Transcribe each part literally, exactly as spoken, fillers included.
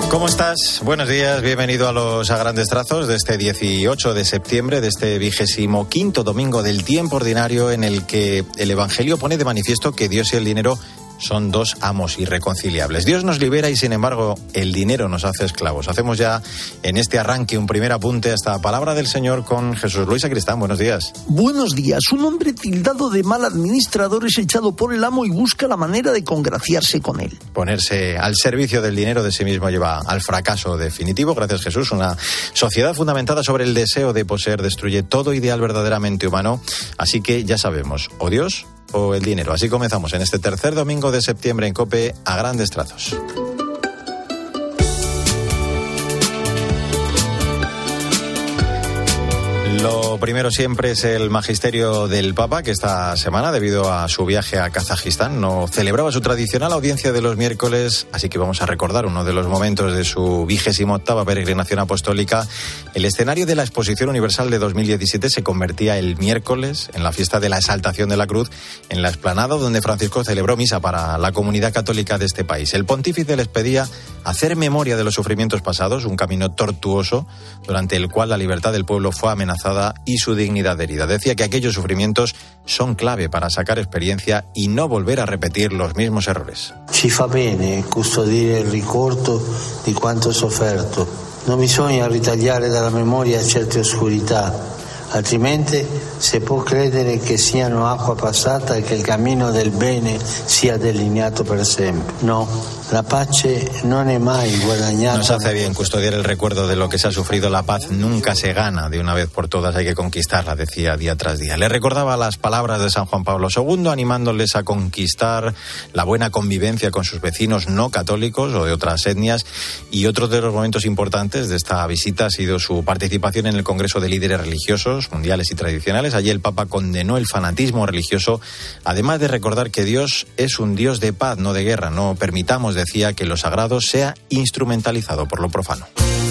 ¿Cómo estás? Buenos días, bienvenido a los A Grandes Trazos de este dieciocho de septiembre, de este vigésimo quinto domingo del tiempo ordinario, en el que el Evangelio pone de manifiesto que Dios y el dinero son dos amos irreconciliables. Dios nos libera y, sin embargo, el dinero nos hace esclavos. Hacemos ya en este arranque un primer apunte a esta palabra del Señor con Jesús Luis Sacristán. Buenos días. Buenos días. Un hombre tildado de mal administrador es echado por el amo y busca la manera de congraciarse con él. Ponerse al servicio del dinero de sí mismo lleva al fracaso definitivo. Gracias, Jesús. Una sociedad fundamentada sobre el deseo de poseer destruye todo ideal verdaderamente humano. Así que ya sabemos, o Dios o el dinero. Así comenzamos en este tercer domingo de septiembre en COPE a grandes trazos. Lo primero siempre es el magisterio del Papa, que esta semana, debido a su viaje a Kazajistán, no celebraba su tradicional audiencia de los miércoles, así que vamos a recordar uno de los momentos de su vigésima octava peregrinación apostólica. El escenario de la Exposición Universal de dos mil diecisiete se convertía el miércoles en la fiesta de la Exaltación de la Cruz, en la explanada donde Francisco celebró misa para la comunidad católica de este país. El pontífice les pedía hacer memoria de los sufrimientos pasados, un camino tortuoso durante el cual la libertad del pueblo fue amenazada y su dignidad herida. Decía que aquellos sufrimientos son clave para sacar experiencia y no volver a repetir los mismos errores. Ci fa bene custodire il ricordo di quanto sofferto. Non bisogna ritagliare dalla memoria certe oscurità, altrimenti si può credere che siano acqua passata e che il cammino del bene sia delineato per sempre. No, la pace non è mai guadagnata. Nos hace bien custodiar el recuerdo de lo que se ha sufrido. La paz nunca se gana de una vez por todas, hay que conquistarla, decía día tras día. Le recordaba las palabras de San Juan Pablo segundo, animándoles a conquistar la buena convivencia con sus vecinos no católicos o de otras etnias. Y otro de los momentos importantes de esta visita ha sido su participación en el Congreso de Líderes Religiosos, Mundiales y Tradicionales. Allí el Papa condenó el fanatismo religioso, además de recordar que Dios es un Dios de paz, no de guerra. No permitamos, decía, que lo sagrado sea instrumentalizado por lo profano.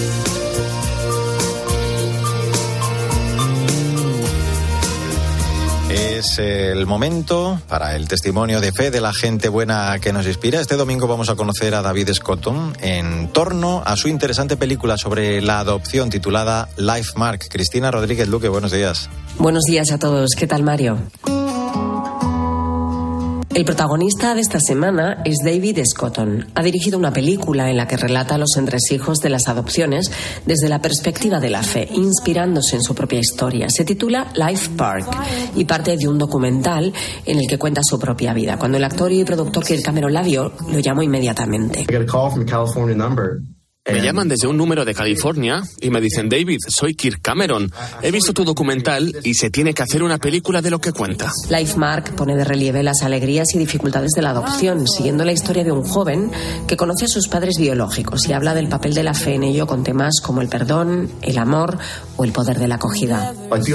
Es el momento para el testimonio de fe de la gente buena que nos inspira. Este domingo vamos a conocer a David Scotton en torno a su interesante película sobre la adopción titulada Life Mark. Cristina Rodríguez Luque, buenos días. Buenos días a todos. ¿Qué tal, Mario? El protagonista de esta semana es David Scotton. Ha dirigido una película en la que relata los entresijos de las adopciones desde la perspectiva de la fe, inspirándose en su propia historia. Se titula Life Park y parte de un documental en el que cuenta su propia vida. Cuando el actor y productor Kirk Cameron la vio, lo llamó inmediatamente. Me llaman desde un número de California y me dicen: David, soy Kirk Cameron. He visto tu documental y se tiene que hacer una película de lo que cuenta. Life Mark pone de relieve las alegrías y dificultades de la adopción, siguiendo la historia de un joven que conoce a sus padres biológicos y habla del papel de la fe en ello con temas como el perdón, el amor o el poder de la acogida.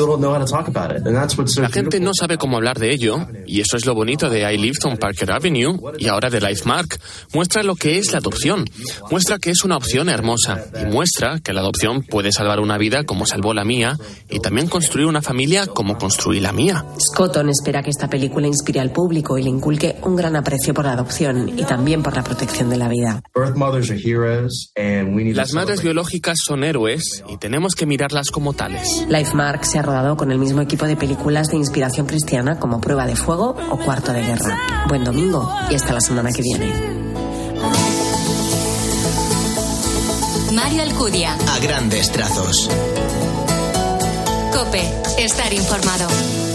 La gente no sabe cómo hablar de ello, y eso es lo bonito de I Lived on Parker Avenue y ahora de Life Mark. Muestra lo que es la adopción, muestra que es una opción hermosa y muestra que la adopción puede salvar una vida como salvó la mía y también construir una familia como construí la mía. Scotton espera que esta película inspire al público y le inculque un gran aprecio por la adopción y también por la protección de la vida. Las madres biológicas son héroes y tenemos que mirarlas como tales. Life Mark se ha rodado con el mismo equipo de películas de inspiración cristiana como Prueba de Fuego o Cuarto de Guerra. Buen domingo y hasta la semana que viene. Mario Alcudia. A grandes trazos. COPE. Estar informado.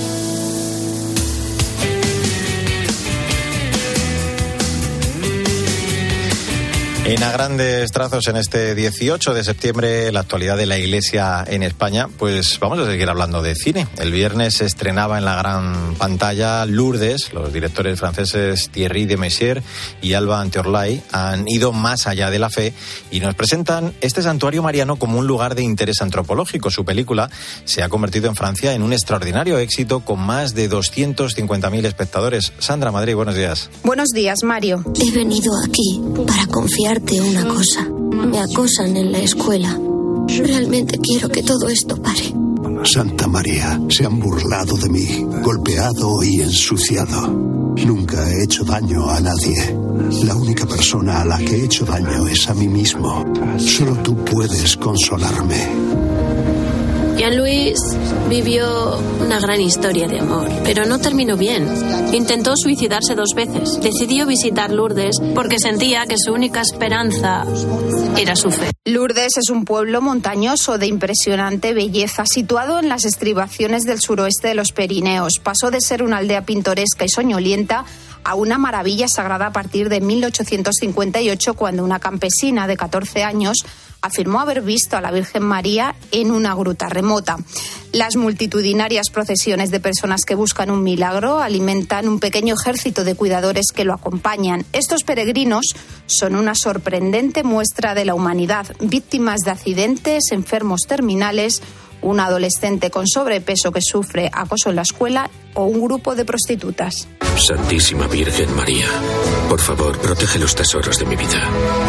En A Grandes Trazos, en este dieciocho de septiembre, la actualidad de la Iglesia en España, pues vamos a seguir hablando de cine. El viernes se estrenaba en la gran pantalla Lourdes. Los directores franceses Thierry de Messier y Alba Anteorlay han ido más allá de la fe y nos presentan este santuario mariano como un lugar de interés antropológico. Su película se ha convertido en Francia en un extraordinario éxito con más de doscientos cincuenta mil espectadores. Sandra Madrid, buenos días. Buenos días, Mario. He venido aquí para confiarte una cosa. Me acosan en la escuela. Realmente quiero que todo esto pare. Santa María, se han burlado de mí, golpeado y ensuciado. Nunca he hecho daño a nadie. La única persona a la que he hecho daño es a mí mismo. Solo tú puedes consolarme. Jean-Louis vivió una gran historia de amor, pero no terminó bien. Intentó suicidarse dos veces. Decidió visitar Lourdes porque sentía que su única esperanza era su fe. Lourdes es un pueblo montañoso de impresionante belleza, situado en las estribaciones del suroeste de los Pirineos. Pasó de ser una aldea pintoresca y soñolienta a una maravilla sagrada a partir de mil ochocientos cincuenta y ocho, cuando una campesina de catorce años afirmó haber visto a la Virgen María en una gruta remota. Las multitudinarias procesiones de personas que buscan un milagro alimentan un pequeño ejército de cuidadores que lo acompañan. Estos peregrinos son una sorprendente muestra de la humanidad, víctimas de accidentes, enfermos terminales, un adolescente con sobrepeso que sufre acoso en la escuela o un grupo de prostitutas. Santísima Virgen María, por favor, protege los tesoros de mi vida.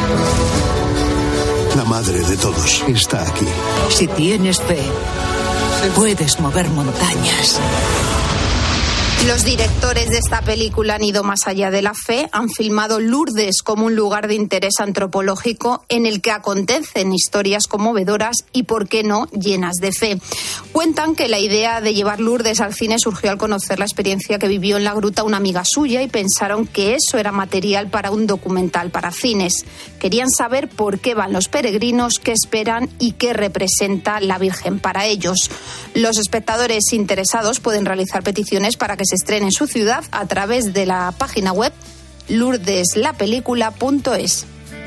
La madre de todos está aquí. Si tienes fe, puedes mover montañas. Los directores de esta película han ido más allá de la fe, han filmado Lourdes como un lugar de interés antropológico en el que acontecen historias conmovedoras y, por qué no, llenas de fe. Cuentan que la idea de llevar Lourdes al cine surgió al conocer la experiencia que vivió en la gruta una amiga suya y pensaron que eso era material para un documental para cines. Querían saber por qué van los peregrinos, qué esperan y qué representa la Virgen para ellos. Los espectadores interesados pueden realizar peticiones para que se estrene en su ciudad a través de la página web lourdes la película punto es.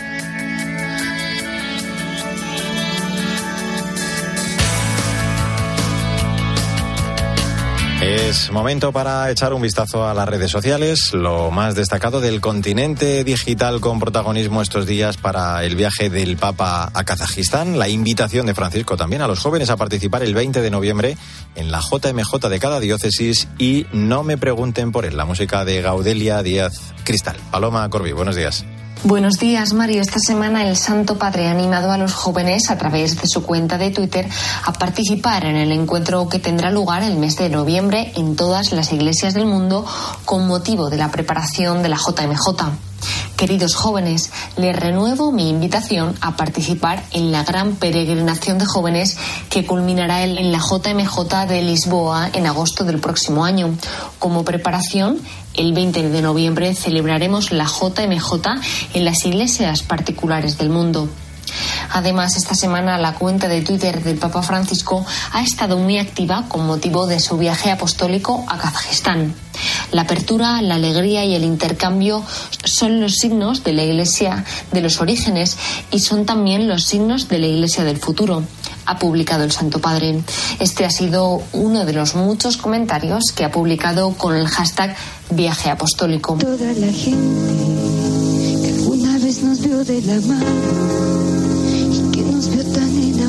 Es momento para echar un vistazo a las redes sociales, lo más destacado del continente digital con protagonismo estos días para el viaje del Papa a Kazajistán, la invitación de Francisco también a los jóvenes a participar el veinte de noviembre en la J M J de cada diócesis y No me pregunten por él, la música de Gaudelia Díaz Cristal. Paloma Corbí, buenos días. Buenos días, Mario. Esta semana el Santo Padre ha animado a los jóvenes a través de su cuenta de Twitter a participar en el encuentro que tendrá lugar el mes de noviembre en todas las iglesias del mundo con motivo de la preparación de la J M J. Queridos jóvenes, les renuevo mi invitación a participar en la gran peregrinación de jóvenes que culminará en la J M J de Lisboa en agosto del próximo año. Como preparación, el veinte de noviembre celebraremos la J M J en las iglesias particulares del mundo. Además, esta semana la cuenta de Twitter del Papa Francisco ha estado muy activa con motivo de su viaje apostólico a Kazajistán. La apertura, la alegría y el intercambio son los signos de la Iglesia de los orígenes y son también los signos de la Iglesia del futuro, ha publicado el Santo Padre. Este ha sido uno de los muchos comentarios que ha publicado con el hashtag Viaje Apostólico. Toda la gente que alguna vez nos vio de la mano y que nos vio tan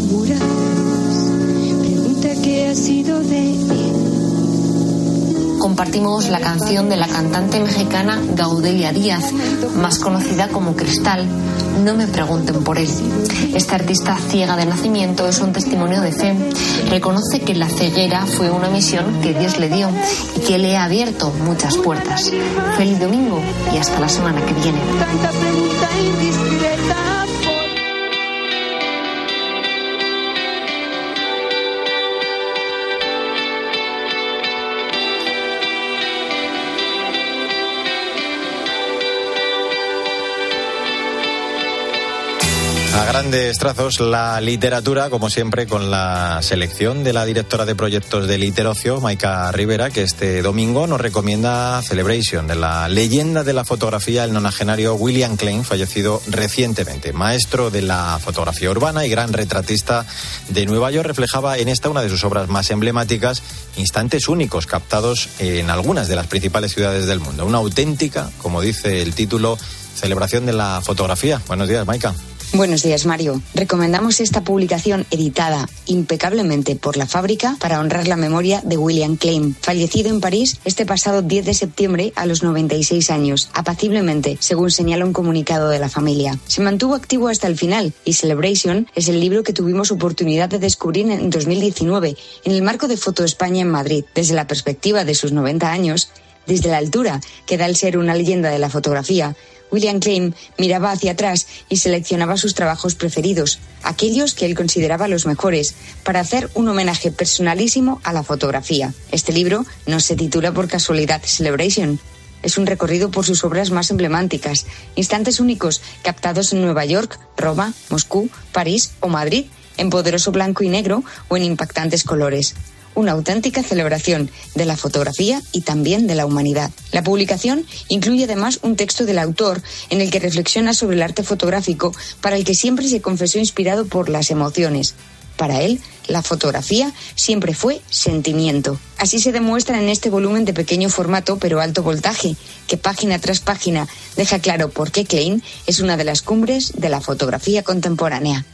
enamorados, pregunta qué ha sido de él. Compartimos la canción de la cantante mexicana Gaudelia Díaz, más conocida como Cristal, No me pregunten por él. Esta artista ciega de nacimiento es un testimonio de fe. Reconoce que la ceguera fue una misión que Dios le dio y que le ha abierto muchas puertas. Feliz domingo y hasta la semana que viene. Tanta pregunta indiscreta. A grandes trazos, la literatura, como siempre, con la selección de la directora de proyectos de Literocio, Maika Rivera, que este domingo nos recomienda Celebration, de la leyenda de la fotografía, el nonagenario William Klein, fallecido recientemente. Maestro de la fotografía urbana y gran retratista de Nueva York, reflejaba en esta una de sus obras más emblemáticas, instantes únicos captados en algunas de las principales ciudades del mundo. Una auténtica, como dice el título, celebración de la fotografía. Buenos días, Maika. Buenos días, Mario. Recomendamos esta publicación editada impecablemente por La Fábrica para honrar la memoria de William Klein, fallecido en París este pasado diez de septiembre a los noventa y seis años, apaciblemente, según señala un comunicado de la familia. Se mantuvo activo hasta el final y Celebration es el libro que tuvimos oportunidad de descubrir en dos mil diecinueve en el marco de Foto España en Madrid. Desde la perspectiva de sus noventa años, desde la altura que da el ser una leyenda de la fotografía, William Klein miraba hacia atrás y seleccionaba sus trabajos preferidos, aquellos que él consideraba los mejores, para hacer un homenaje personalísimo a la fotografía. Este libro no se titula por casualidad Celebration. Es un recorrido por sus obras más emblemáticas, instantes únicos captados en Nueva York, Roma, Moscú, París o Madrid, en poderoso blanco y negro o en impactantes colores. Una auténtica celebración de la fotografía y también de la humanidad. La publicación incluye además un texto del autor en el que reflexiona sobre el arte fotográfico, para el que siempre se confesó inspirado por las emociones. Para él, la fotografía siempre fue sentimiento. Así se demuestra en este volumen de pequeño formato pero alto voltaje, que página tras página deja claro por qué Klein es una de las cumbres de la fotografía contemporánea.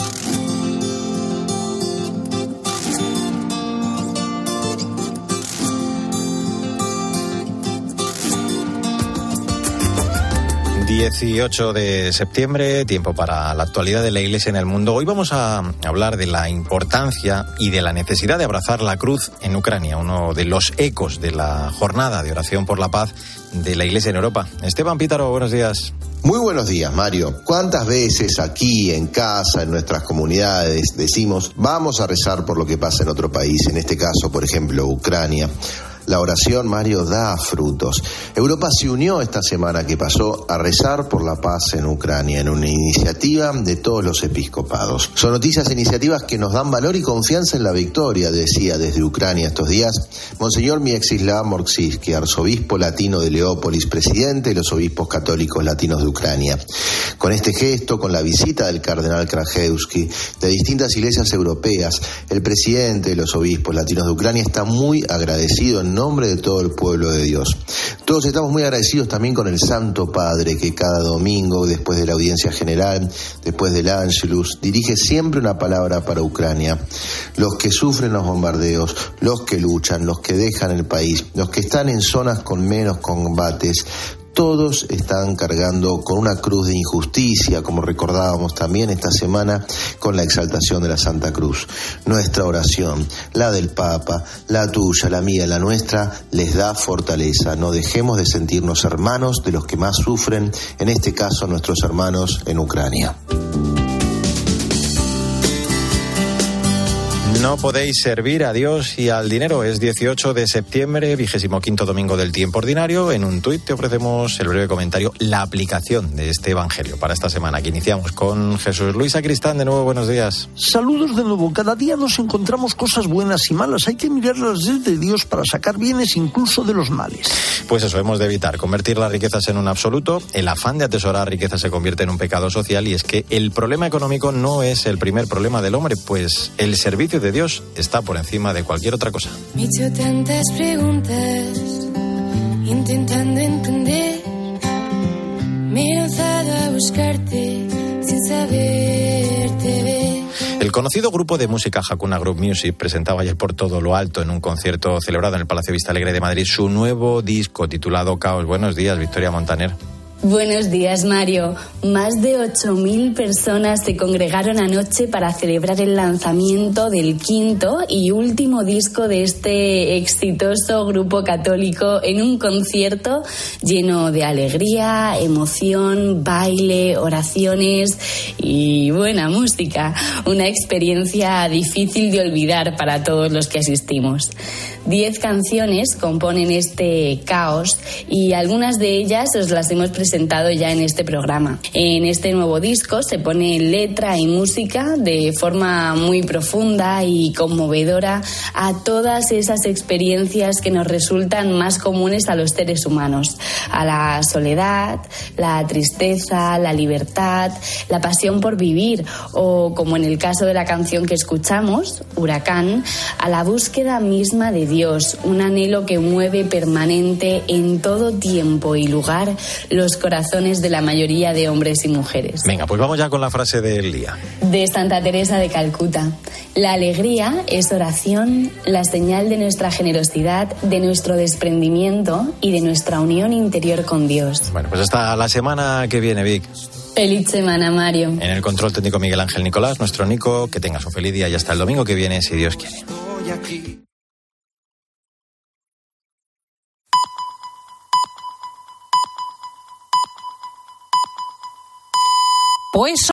dieciocho de septiembre, tiempo para la actualidad de la Iglesia en el mundo. Hoy vamos a hablar de la importancia y de la necesidad de abrazar la cruz en Ucrania, uno de los ecos de la jornada de oración por la paz de la Iglesia en Europa. Esteban Pítaro, buenos días. Muy buenos días, Mario. ¿Cuántas veces aquí, en casa, en nuestras comunidades, decimos vamos a rezar por lo que pasa en otro país, en este caso, por ejemplo, Ucrania? La oración, Mario, da frutos. Europa se unió esta semana que pasó a rezar por la paz en Ucrania, en una iniciativa de todos los episcopados. Son noticias e iniciativas que nos dan valor y confianza en la victoria, decía desde Ucrania estos días Monseñor Mieczysław Morksivski, arzobispo latino de Leópolis, presidente de los obispos católicos latinos de Ucrania. Con este gesto, con la visita del cardenal Krajewski, de distintas iglesias europeas, el presidente de los obispos latinos de Ucrania está muy agradecido en nombre de todo el pueblo de Dios. Todos estamos muy agradecidos también con el Santo Padre, que cada domingo, después de la audiencia general, después del Ángelus, dirige siempre una palabra para Ucrania. Los que sufren los bombardeos, los que luchan, los que dejan el país, los que están en zonas con menos combates, todos están cargando con una cruz de injusticia, como recordábamos también esta semana con la exaltación de la Santa Cruz. Nuestra oración, la del Papa, la tuya, la mía, la nuestra, les da fortaleza. No dejemos de sentirnos hermanos de los que más sufren, en este caso nuestros hermanos en Ucrania. No podéis servir a Dios y al dinero. Es dieciocho de septiembre, vigésimo quinto domingo del tiempo ordinario. En un tuit te ofrecemos el breve comentario, la aplicación de este evangelio para esta semana, que iniciamos con Jesús Luis Sacristán. De nuevo, buenos días. Saludos de nuevo. Cada día nos encontramos cosas buenas y malas. Hay que mirarlas desde Dios para sacar bienes incluso de los males. Pues eso, hemos de evitar convertir las riquezas en un absoluto. El afán de atesorar riqueza se convierte en un pecado social, y es que el problema económico no es el primer problema del hombre, pues el servicio de Dios está por encima de cualquier otra cosa. Me he hecho tantas preguntas, intentando entender. Me he lanzado a buscarte sin saberte ver. El conocido grupo de música Hakuna Group Music presentaba ayer por todo lo alto, en un concierto celebrado en el Palacio Vista Alegre de Madrid, su nuevo disco titulado Caos. Buenos días, Victoria Montaner. Buenos días, Mario. Más de ocho mil personas se congregaron anoche para celebrar el lanzamiento del quinto y último disco de este exitoso grupo católico, en un concierto lleno de alegría, emoción, baile, oraciones y buena música. Una experiencia difícil de olvidar para todos los que asistimos. Diez canciones componen este Caos y algunas de ellas os las hemos presentado ya en este programa. En este nuevo disco se pone letra y música de forma muy profunda y conmovedora a todas esas experiencias que nos resultan más comunes a los seres humanos: a la soledad, la tristeza, la libertad, la pasión por vivir, o, como en el caso de la canción que escuchamos, Huracán, a la búsqueda misma de Dios, un anhelo que mueve permanente en todo tiempo y lugar los corazones de la mayoría de hombres y mujeres. Venga, pues vamos ya con la frase del día. De Santa Teresa de Calcuta: la alegría es oración, la señal de nuestra generosidad, de nuestro desprendimiento y de nuestra unión interior con Dios. Bueno, pues hasta la semana que viene, Vic. Feliz semana, Mario. En el control técnico Miguel Ángel Nicolás, nuestro Nico. Que tengas un feliz día y hasta el domingo que viene, si Dios quiere. Pues